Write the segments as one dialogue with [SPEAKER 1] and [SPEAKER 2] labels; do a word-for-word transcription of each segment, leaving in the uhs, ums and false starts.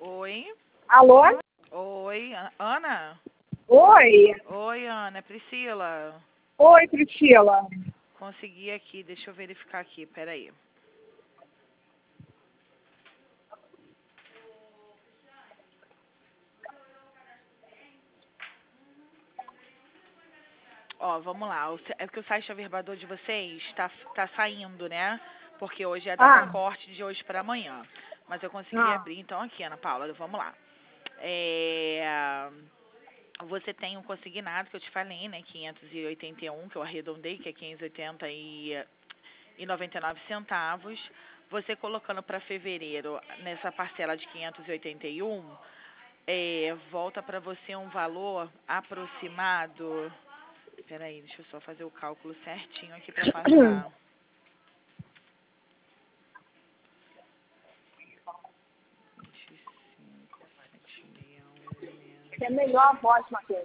[SPEAKER 1] Oi?
[SPEAKER 2] Alô?
[SPEAKER 1] Oi, A- Ana?
[SPEAKER 2] Oi?
[SPEAKER 1] Oi, Ana, é Priscila.
[SPEAKER 2] Oi, Priscila.
[SPEAKER 1] Consegui aqui, deixa eu verificar aqui, peraí. Ó, vamos lá, o se- é porque o site averbador de vocês tá, tá saindo, né? Porque hoje é data
[SPEAKER 2] Ah,
[SPEAKER 1] corte de hoje para amanhã. Mas eu consegui
[SPEAKER 2] ah,
[SPEAKER 1] abrir, então aqui, Ana Paula, vamos lá. É... Você tem um consignado que eu te falei, né? quinhentos e oitenta e um, que eu arredondei, que é quinhentos e oitenta e noventa e nove centavos. Você colocando para fevereiro nessa parcela de quinhentos e oitenta e um, é, volta para você um valor aproximado. Peraí, deixa eu só fazer o cálculo certinho aqui para passar. vinte e cinco, setecentos e sessenta e um
[SPEAKER 2] é
[SPEAKER 1] menos...
[SPEAKER 2] melhor a voz, Matheus.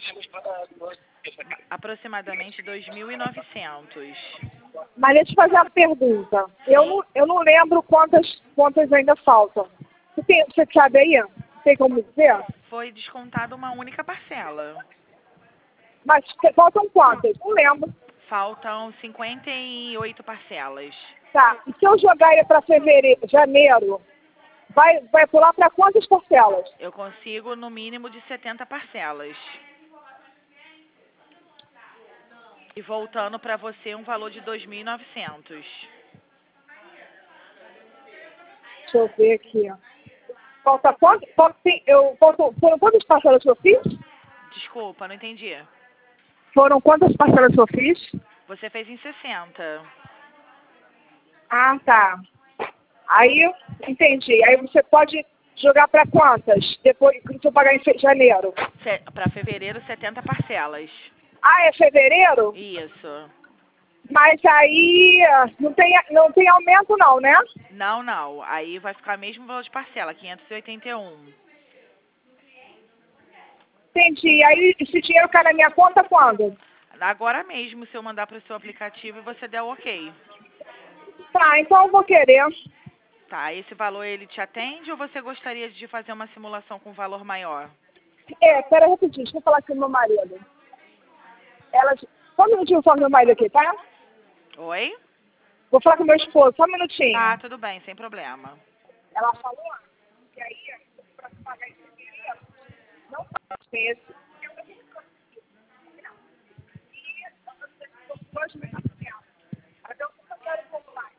[SPEAKER 1] Aproximadamente dois mil e novecentos.
[SPEAKER 2] Mas deixa eu te fazer uma pergunta. Eu
[SPEAKER 1] Sim.
[SPEAKER 2] não, eu não lembro quantas quantas ainda faltam. Você, tem, você sabe aí? Tem como dizer?
[SPEAKER 1] Foi descontado uma única parcela.
[SPEAKER 2] Mas faltam quantas? Não lembro.
[SPEAKER 1] Faltam cinquenta e oito parcelas.
[SPEAKER 2] Tá. E se eu jogar ele para fevereiro, janeiro, vai, vai pular para quantas parcelas?
[SPEAKER 1] Eu consigo no mínimo de setenta parcelas. E voltando para você um valor de dois mil e novecentos.
[SPEAKER 2] Deixa eu ver aqui. Falta quanto? Falta, sim, eu, faltam, foram quantas parcelas que eu fiz?
[SPEAKER 1] Desculpa, não entendi.
[SPEAKER 2] Foram quantas parcelas que eu fiz?
[SPEAKER 1] Você fez em sessenta.
[SPEAKER 2] Ah, tá. Aí, entendi. Aí você pode jogar para quantas? Depois que eu pagar em fe- janeiro.
[SPEAKER 1] Para fevereiro, setenta parcelas.
[SPEAKER 2] Ah, é fevereiro?
[SPEAKER 1] Isso.
[SPEAKER 2] Mas aí não tem, não tem aumento não, né?
[SPEAKER 1] Não, não. Aí vai ficar mesmo valor de parcela, quinhentos e oitenta e um.
[SPEAKER 2] Entendi. Aí esse dinheiro cai na minha conta quando?
[SPEAKER 1] Agora mesmo, se eu mandar para o seu aplicativo e você der o ok.
[SPEAKER 2] Tá, então eu vou querer.
[SPEAKER 1] Tá, esse valor ele te atende ou você gostaria de fazer uma simulação com valor maior?
[SPEAKER 2] É, pera aí rapidinho, deixa eu falar com o meu marido. Ela, só um minutinho, eu falo com meu marido aqui, tá?
[SPEAKER 1] Oi?
[SPEAKER 2] Vou falar com meu esposo, só um minutinho.
[SPEAKER 1] Tá, tudo bem, sem problema.
[SPEAKER 2] Ela falou que aí, para pagar esse dinheiro, não faz esse. Dois mil e novecentos. Até o que eu quero comprar.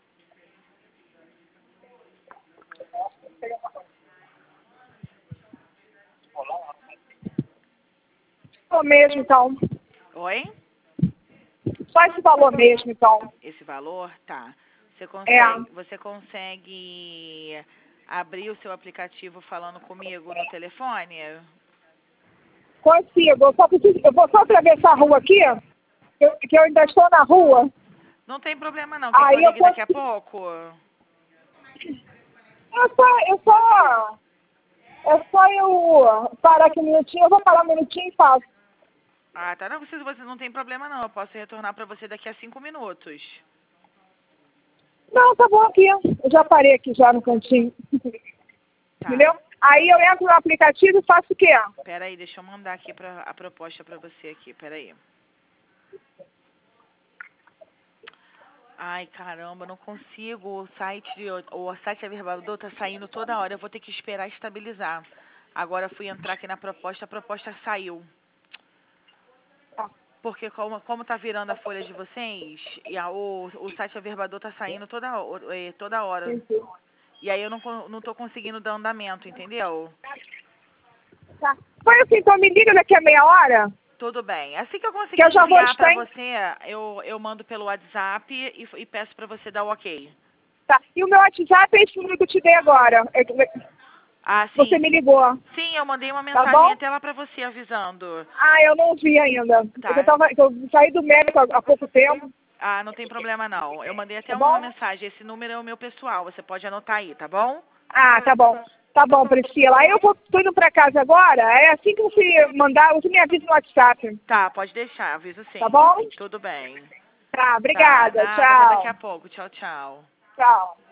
[SPEAKER 2] Só mesmo, então.
[SPEAKER 1] Oi?
[SPEAKER 2] Só esse valor mesmo, então.
[SPEAKER 1] Esse valor? Tá. Você
[SPEAKER 2] É,
[SPEAKER 1] consegue, você consegue abrir o seu aplicativo falando comigo no telefone?
[SPEAKER 2] consigo. Eu, só preciso, eu vou só atravessar a rua aqui, eu, que eu ainda estou na rua.
[SPEAKER 1] Não tem problema não. Quer que eu
[SPEAKER 2] Aí eu
[SPEAKER 1] ligue daqui a
[SPEAKER 2] consigo.
[SPEAKER 1] pouco?
[SPEAKER 2] É só, eu só, é só eu parar aqui um minutinho. Eu vou parar um minutinho e faço.
[SPEAKER 1] Ah, tá. Não, você, você não tem problema não. Eu posso retornar pra você daqui a cinco minutos.
[SPEAKER 2] Não, tá bom aqui. Eu já parei aqui já no cantinho.
[SPEAKER 1] Tá.
[SPEAKER 2] Entendeu? Aí eu entro no aplicativo e faço o quê?
[SPEAKER 1] Pera aí, deixa eu mandar aqui pra, a proposta pra você aqui. Pera aí. Ai, caramba, não consigo. O site, o, o site Averbador tá saindo toda hora. Eu vou ter que esperar estabilizar. Agora eu fui entrar aqui na proposta, a proposta saiu.
[SPEAKER 2] Tá.
[SPEAKER 1] Porque como, como tá virando a folha de vocês, e a, o, o site Averbador tá saindo toda, ho- eh, toda hora.
[SPEAKER 2] Entendi.
[SPEAKER 1] E aí eu não, con- não tô conseguindo dar andamento, entendeu?
[SPEAKER 2] Tá. Foi assim, então me liga daqui a meia hora,
[SPEAKER 1] Tudo bem. Assim que eu
[SPEAKER 2] que
[SPEAKER 1] conseguir
[SPEAKER 2] eu já vou
[SPEAKER 1] enviar pra
[SPEAKER 2] estar em...
[SPEAKER 1] você, eu, eu mando pelo WhatsApp e, e peço pra você dar o ok.
[SPEAKER 2] Tá. E o meu WhatsApp é esse número que eu te dei agora. É que
[SPEAKER 1] Ah,
[SPEAKER 2] você
[SPEAKER 1] sim.
[SPEAKER 2] me ligou.
[SPEAKER 1] Sim, eu mandei uma
[SPEAKER 2] Tá
[SPEAKER 1] mensagem
[SPEAKER 2] bom?
[SPEAKER 1] até lá pra você avisando.
[SPEAKER 2] Ah, eu não vi ainda.
[SPEAKER 1] Tá.
[SPEAKER 2] Eu, tava, eu saí do médico há, há pouco tempo.
[SPEAKER 1] Ah, não tem problema não. Eu mandei até
[SPEAKER 2] Tá
[SPEAKER 1] uma
[SPEAKER 2] bom?
[SPEAKER 1] mensagem. Esse número é o meu pessoal. Você pode anotar aí, tá bom?
[SPEAKER 2] Ah, tá bom. Tá bom, Priscila. Aí eu vou, tô indo pra casa agora. É assim que você mandar, você me avisa no WhatsApp.
[SPEAKER 1] Tá, pode deixar. Aviso sim.
[SPEAKER 2] Tá bom?
[SPEAKER 1] Tudo bem.
[SPEAKER 2] Tá,
[SPEAKER 1] Tá,
[SPEAKER 2] obrigada.
[SPEAKER 1] nada. Até daqui
[SPEAKER 2] Tchau.
[SPEAKER 1] a pouco. Tchau, tchau.
[SPEAKER 2] Tchau.